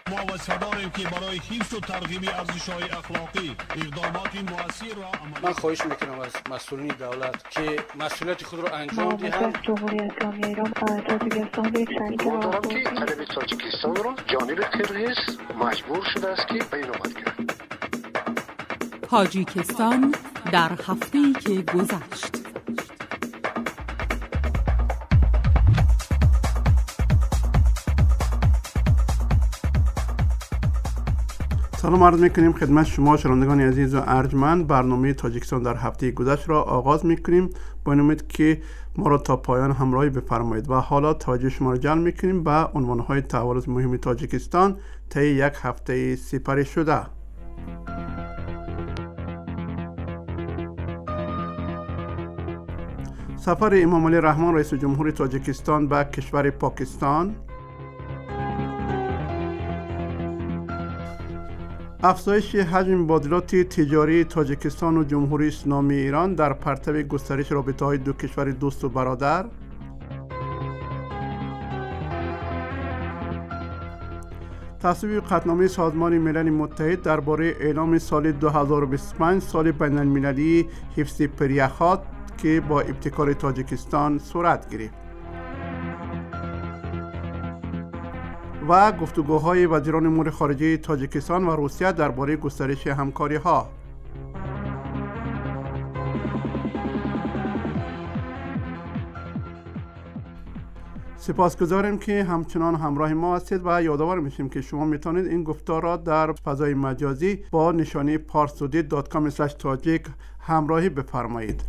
ما وساداریم که برای حفظ و ترغیب ارزش‌های اخلاقی اقدامات مؤثر را من خواهش میکنم از مسئولین دولت که مسئولیت خود را انجام دهند. جمهوری اسلامی ایران تاجیکستان یک شریک که طرف تاجیکستان را جانب قرقیز مجبور شده است که بیانات کرد. تاجیکستان در هفته‌ای که گذشت. سلام عرض میکنیم خدمت شما شنوندگان عزیز و ارجمند. برنامه تاجیکستان در هفته گذشت را آغاز میکنیم با این امید که ما را تا پایان همراهی بفرمایید و حالا توجه شما را جلب میکنیم به عنوانهای تحولات مهم تاجیکستان طی یک هفته سپری شده. سفر امام علی رحمان رئیس جمهور تاجیکستان به کشور پاکستان، افزایش حجم مبادلات تجاری تاجیکستان و جمهوری اسلامی ایران در پرتو گسترش رابطه‌های دو کشور دوست و برادر، تصویب قطعنامه سازمان ملل متحد درباره اعلام سال 2025 سال بین‌المللی حفظ پریخات که با ابتکار تاجیکستان صورت گرفت و گفتگوهای وزیران امور خارجه تاجیکستان و روسیه درباره گسترش همکاری‌ها. سپاسگزاریم که همچنان همراه ما هستید و یادآور میشیم که شما میتونید این گفتار را در فضای مجازی با نشانی parstoday.com/tajik همراهی بفرمایید.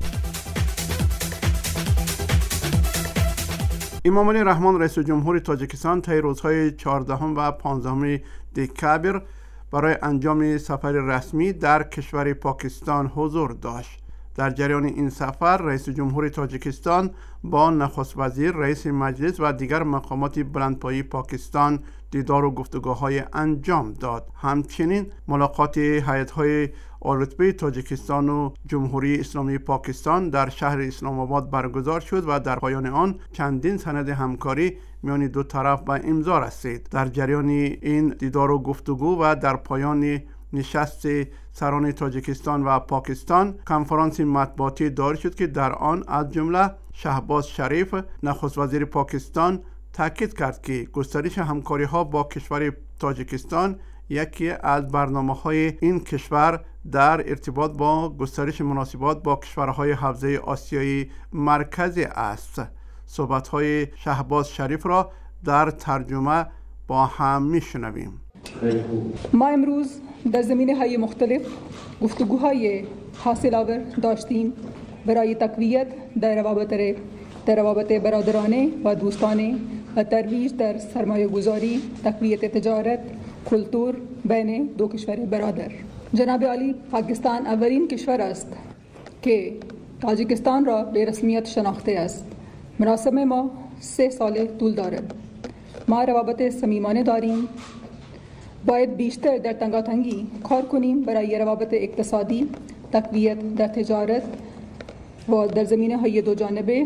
امام علی رحمان رئیس جمهور تاجیکستان طی روزهای 14 و 15 دکبر برای انجام سفر رسمی در کشور پاکستان حضور داشت. در جریان این سفر رئیس جمهور تاجیکستان با نخست وزیر، رئیس مجلس و دیگر مقامات بلندپایه پاکستان دیدار و گفتگوهای انجام داد. همچنین ملاقات هیئت‌های عالی‌رتبه تاجیکستان و جمهوری اسلامی پاکستان در شهر اسلام آباد برگزار شد و در پایان آن چندین سند همکاری میان دو طرف به امضا رسید. در جریان این دیدار و گفتگو و در پایان نشست سران تاجیکستان و پاکستان کنفرانس مطبوعاتی دار شد که در آن از جمله شهباز شریف نخست وزیر پاکستان تاکید کرد که گسترش همکاری‌ها با کشور تاجیکستان یکی از برنامه‌های این کشور در ارتباط با گسترش مناسبات با کشورهای حوزه آسیای مرکزی است. صحبت‌های شهباز شریف را در ترجمه با هم می‌شنویم. ما امروز در زمینه‌های مختلف گفتگوهای حاصل آور داشتیم برای تقویت در روابط برادرانه و دوستانه و ترویج در سرمایه گذاری، تقویت تجارت، کلتور بین دو کشور برادر. جناب عالی، پاکستان اولین کشور است که تاجیکستان را به رسمیت شناخته است. مراسم ما 3 سال طول دارد. ما روابط صمیمانه داریم. باید بیشتر در تنگاتنگی کار کنیم برای روابط اقتصادی، تقویت در تجارت و در زمینه‌های دو جانبه،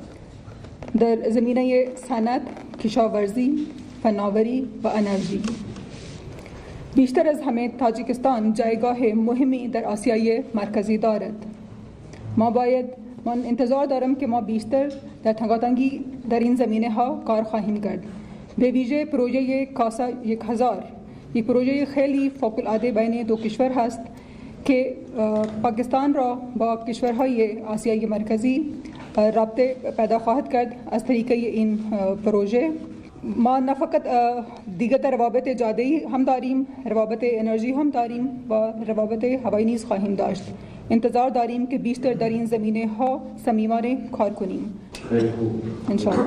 در زمینه صنعت، کشاورزی، فناوری و انرژی. بیشتر از همه تاجیکستان جایگاه مهمی در آسیای مرکزی دارد. من انتظار دارم که ما بیشتر در تنگاتنگی در این زمینه ها کار خواهیم کرد. به ویژه پروژه کاسا 1000 یک پروژه خیلی فوق‌العاده بین دو کشور هست که پاکستان را با کشورهای آسیای مرکزی رابطه پیدا خواهد کرد از طریق این پروژه. ما نه فقط دیگر روابط جاده‌ای هم داریم، روابط انرژی هم داریم و روابط هوایی نیز خواهیم داشت. انتظار داریم که بیشتر در این زمینه ها صمیمانه کار کنیم انشاءالله.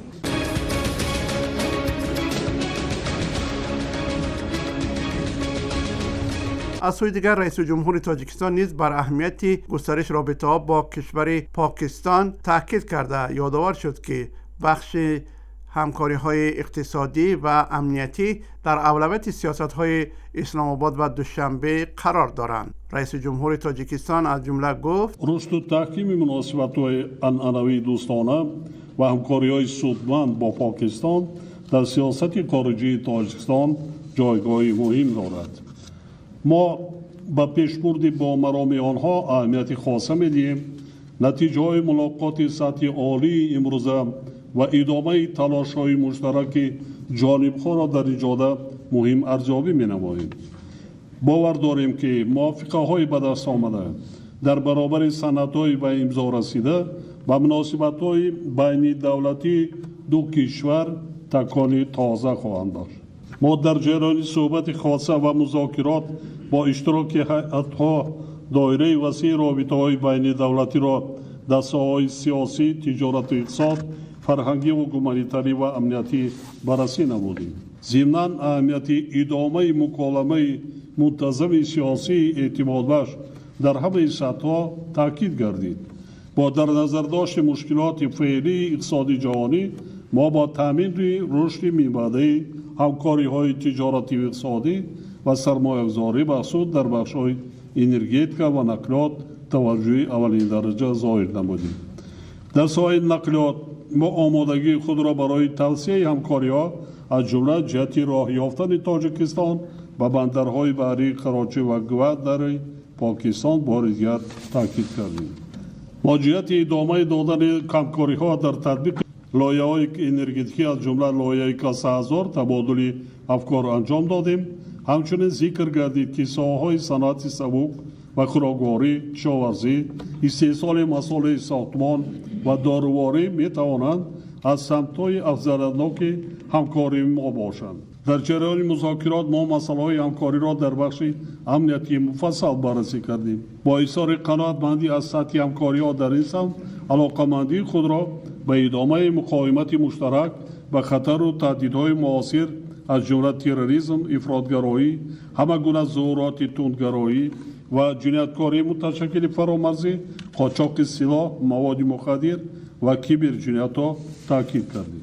از سوی دیگر رئیس جمهور تاجیکستان نیز بر اهمیت گسترش رابطه‌ها با کشور پاکستان تاکید کرده یادآور شد که بخش همکاری‌های اقتصادی و امنیتی در اولویت سیاست‌های اسلام آباد و دوشنبه قرار دارند. رئیس جمهور تاجیکستان از جمله گفت: رشد و تحکیم مناسبت‌های عنعنوی دوستانه و همکاری‌های سودمند با پاکستان در سیاست خارجی تاجیکستان جایگاه مهم دارد. ما با پیشبرد با مرامی آنها اهمیت خاصه میدیم. نتیجه های ملاقات سطح عالی امروزه و ادامه تلاش های مشترک جانبها را در ایجاد مهم ارزیابی می نماییم. باور داریم که موافقه های به دست آمده در برابر سند های به امضا رسیده و مناسبت های بین دولتی دو کشور تکانی تازه خواهند داشت. ما در جریان صحبت خاصه و مذاکرات با اشتراک هیئت‌ها دایره وسیع رابطه های بین دولتی را در ساحه‌های سیاسی، تجارت و اقتصاد، فرهنگی و گومانیتاری و امنیتی بررسی نمودیم. ضمناً اهمیت ادامه مکالمه منتظم سیاسی اعتماد بخش در همه سطح‌ها تاکید گردید. با در نظر داشت مشکلات فعلی اقتصادی جهانی، ما با تامین رشد میانبردی، همکاری‌های تجارتی و اقتصادی و سرمایه‌گذاری بخصوص در بخش‌های انرژتیک و نقلیات توجه اولین درجه ظاهر نمودیم. در ساحه نقلیات ما آمادگی خود را برای توسعه همکاری‌ها از جمله جهت راه یافتن تاجیکستان و بندرهای بحری کراچی و گواد در پاکستان بار دیگر تاکید کردیم. ما جهت ادامه دادن همکاری‌ها در تطبیق لایحه‌های انرژتیکی از جمله لایحه کاسه 1000 تبادل افکار انجام دادیم. همچنین ذکر گردید که ساحه‌های صنعت سبک و خوراکواری، کشاورزی، استحصال مسائل ساختمان و داروواری می‌توانند از سمت‌های افزایش‌یابی همکاری ما باشند. در جریان مذاکرات ما مسائل همکاری را در بخش امنیتی مفصل بررسی کردیم. با اظهار قناعتمندی از سطح همکاری‌ها در این سمت، علاقه‌مندی خود را به ادامه مقاومت مشترک و خطر و تهدیدهای معاصر از جمله تروریسم، افراطگرایی، همه گونه ظهورات تندگرایی و جنایتکاری متشکل فرامرزی، قاچاق سلاح، مواد مخدر و کیبرجنایت‌ها تاکید کردیم.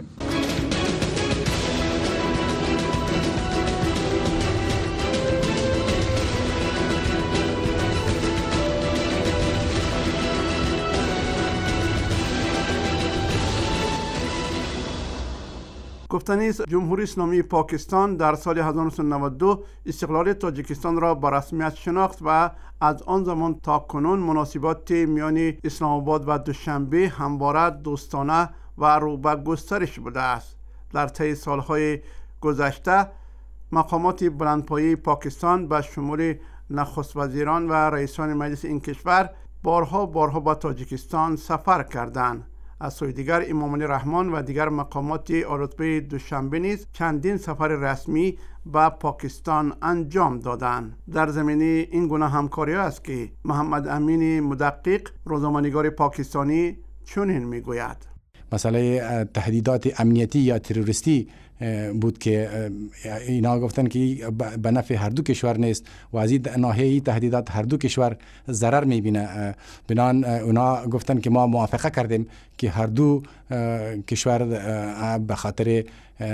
گفتنی است جمهوری اسلامی پاکستان در سال 1992 استقلال تاجیکستان را به رسمیت شناخت و از آن زمان تا کنون مناسبات میان اسلام آباد و دوشنبه همواره دوستانه و رو به گسترش بوده است. در طی سالهای گذشته مقامات بلندپایه پاکستان به شمول نخست وزیران و رئیسان مجلس این کشور بارها به تاجیکستان سفر کردند. از سوی دیگر امام علی رحمان و دیگر مقامات رتبه دوشنبه نیز چندین سفر رسمی به پاکستان انجام دادند. در زمینه این گونه همکاری است که محمد امین مدقق، روزنامه‌نگار پاکستانی، چنین میگوید: مسئله تهدیدات امنیتی یا تروریستی بود که اینا گفتن که به نفع هر دو کشور نیست و از این ناحیه تهدیدات هر دو کشور ضرر میبینه. بنان اونا گفتن که ما موافقه کردیم که هر دو کشور به خاطر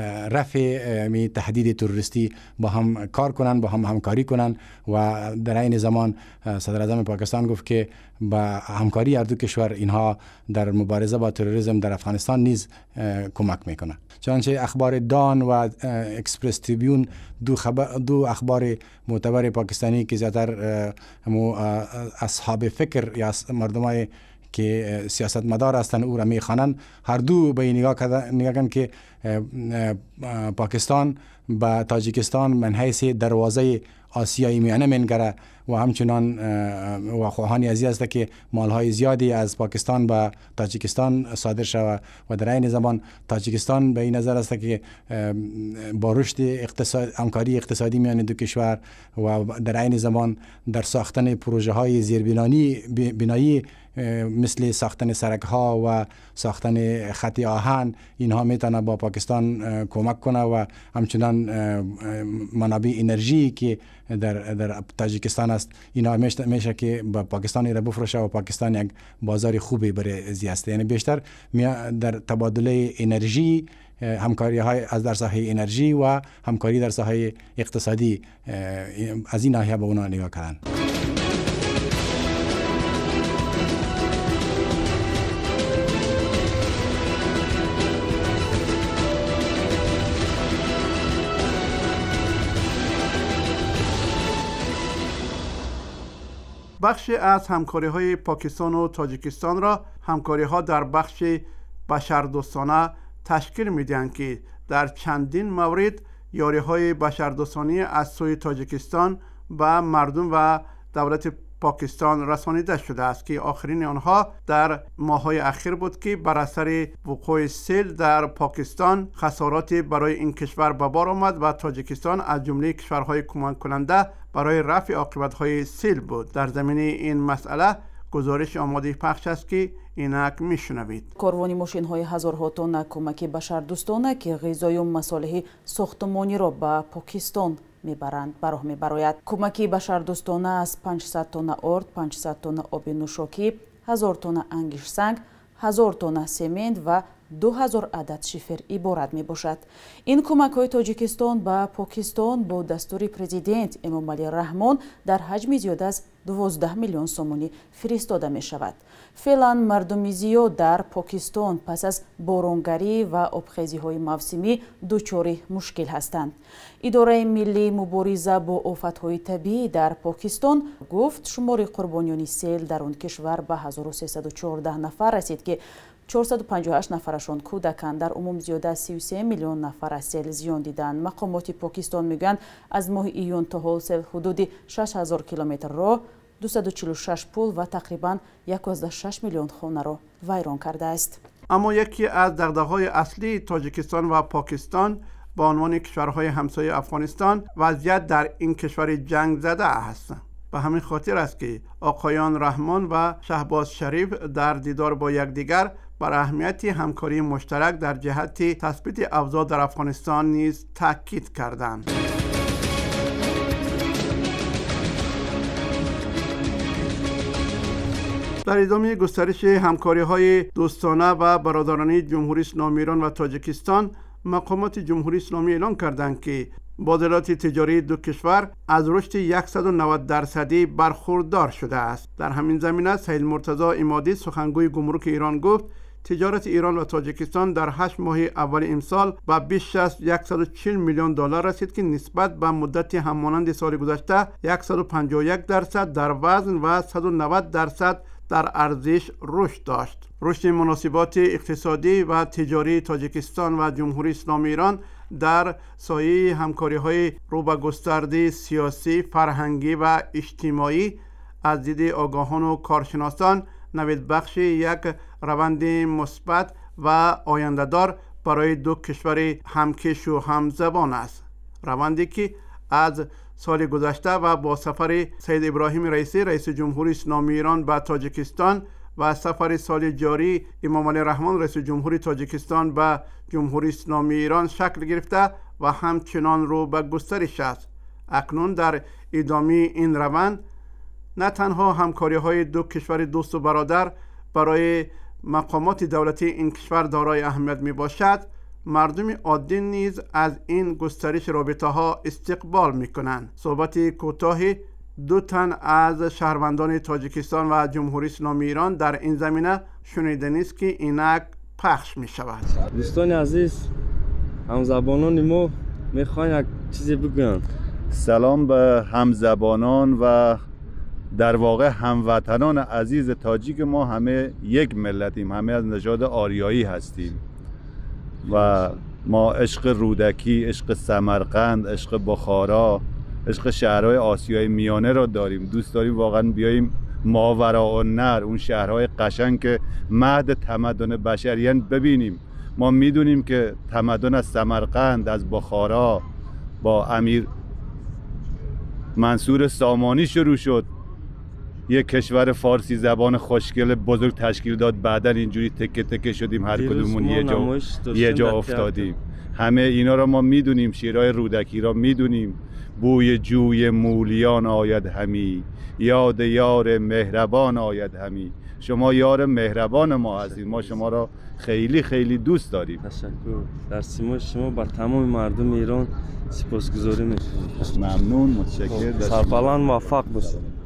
رفع تهدید تروریستی با هم کار کنن، با هم همکاری کنن و در این زمان صدر اعظم پاکستان گفت که با همکاری هر دو کشور اینها در مبارزه با تروریسم در افغانستان نیز کمک میکنه. چنانچه اخبار دان و اکسپرس تریبیون دو اخبار معتبر پاکستانی که زیادتر اصحاب فکر یا مردمای که سیاستمدار هستند او را میخوانند، هر دو به نگاه کردن که پاکستان با تاجیکستان من حیث دروازه آسیای میانه منگره و همچنان و خواهانی ازی است که مالهای زیادی از پاکستان به تاجیکستان صادر شود و در این زمان تاجیکستان به این نظر است که با رشد همکاری اقتصادی میان دو کشور و در این زمان در ساختن پروژه های زیربنایی مثل ساختن سرک ها و ساختن خط آهن، اینها میتونه با پاکستان کمک کنه و همچنان منابع انرژی که در تاجیکستان است اینا میشه که با پاکستان را بفروشه و پاکستان یک بازار خوبی برای زیست. یعنی بیشتر در تبادل انرژی، همکاری های از در ساحه انرژی و همکاری در ساحه اقتصادی از این ناحیه به اونا نگاه کردن. بخشی از همکاری‌های پاکستان و تاجیکستان را همکاری‌ها در بخش بشردوستانه تشکیل می‌دهند که در چندین مورد یاری‌های بشردوستانه از سوی تاجیکستان به مردم و دولت پاکستان رسانیده شده است که آخرین آنها در ماه‌های اخیر بود که بر اثر وقوع سیل در پاکستان خساراتی برای این کشور به بار آمد و تاجیکستان از جمله کشورهای کمک کننده برای رفع عاقبت‌های سیل بود. در زمینه این مسئله گزارش آماده پخش است که اینک میشنوید. کاروانی ماشین‌های هزارها تن کمک بشردوستانه که غذای و مصالح ساختمانی را به پاکستان میبرند براه میبراید. کمکی بشردوستانه از 500 تن ارد، 500 تن آب نوشاکی، 1000 تن انگیش سنگ، 1000 تن سمنت و 2000 عدد شیفر عبارت می باشد. این کمک های تاجیکستان به پاکستان با دستور پرزیدنت امامعلی رحمان در حجم زیاد از 12 میلیون سومانی فرستاده می شود. فعلا مردم زیاد در پاکستان پس از بارانگری و آبخیزی های موسمی دچار مشکل هستند. اداره ملی مبارزه با آفت های طبیعی در پاکستان گفت شمار قربانیان سیل در آن کشور به 1314 نفر رسید که 458 نفرشان کودکان. در عموم زیاده از 33 میلیون نفر از سیل زیان دیدند. مقامات پاکستان میگویند از ماه ایون تا حال سیل حدود 6000 کیلومتر راه، 246 پل و تقریبا 1.6 میلیون خانه را ویران کرده است. اما یکی از دغدغه‌های اصلی تاجیکستان و پاکستان به عنوان کشورهای همسایه افغانستان وضعیت در این کشور جنگ زده است. به همین خاطر است که آقایان رحمان و شهباز شریف در دیدار با یکدیگر بر اهمیت همکاری مشترک در جهت تثبیت اوضاع در افغانستان نیز تاکید کردند. در ادامه گسترش همکاری‌های دوستانه و برادرانه جمهوری اسلامی ایران و تاجیکستان، مقامات جمهوری اسلامی اعلام کردند که بازارات تجاری دو کشور از رشد 190% برخوردار شده است. در همین زمینه سید مرتضی عمادی سخنگوی گمرک ایران گفت تجارت ایران و تاجیکستان در 8 ماه اول امسال به بیش از 140 میلیون دلار رسید که نسبت به مدت همانند سال گذشته 151% در وزن و 190% در ارزش رشد داشت. رشد مناسبات اقتصادی و تجاری تاجیکستان و جمهوری اسلامی ایران در سایه همکاری‌های رو به گسترده سیاسی، فرهنگی و اجتماعی از دید آگاهان و کارشناسان نوید بخش یک روند مثبت و آینده‌دار برای دو کشور همکش و همزبان است. روندی که از سال گذشته و با سفر سید ابراهیم رئیسی رئیس جمهوری اسلامی ایران به تاجیکستان و سفر سال جاری امامعلی رحمان رئیس جمهوری تاجیکستان به جمهوری اسلامی ایران شکل گرفته و همچنان رو به گسترش است. اکنون در ادامه این روند نه تنها همکاری‌های دو کشور دوست و برادر برای مقامات دولتی این کشور دارای اهمیت می باشد، مردم عادی نیز از این گسترش رابطه‌ها استقبال می‌کنند. صحبت کوتاه دو تن از شهروندان تاجیکستان و جمهوری اسلامی ایران در این زمینه شنیدنی است که اینک پخش می‌شود. دوستان عزیز، همزبانان ما می‌خوایم یک چیزی بگویم. سلام به همزبانان و در واقع هموطنان عزیز تاجیک ما. همه یک ملتیم، همه از نژاد آریایی هستیم و ما عشق رودکی، عشق سمرقند، عشق بخارا، عشق شهرهای آسیای میانه را داریم. دوست داریم واقعا بیاییم ماوراءالنهر، اون شهرهای قشنگ که مهد تمدن بشریان ببینیم. ما میدونیم که تمدن از سمرقند، از بخارا با امیر منصور سامانی شروع شد، یک کشور فارسی زبان خوشگل بزرگ تشکیل داد. بعدن اینجوری تکه تکه شدیم، هر کدومون یه جا افتادیم. همه اینا را ما میدونیم، شیرهای رودکی را میدونیم. بوی جوی مولیان آید همی، یاد یار مهربان آید همی. شما یار مهربان ما هستید، ما شما را خیلی خیلی دوست داریم. تشکر. در سیمای شما بر تمام مردم ایران سپاسگزاری میکنم. ممنون، متشکرم. سربلند موفق باشید.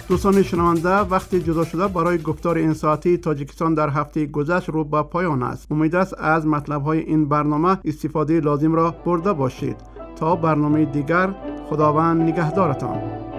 دوستان شنونده، وقت جدا شده برای گفتار این ساعتی تاجیکستان در هفته گذشت رو به پایان است. امید است از مطلب‌های این برنامه استفاده لازم را برده باشید. تا برنامه دیگر، خداوند نگهدارتان.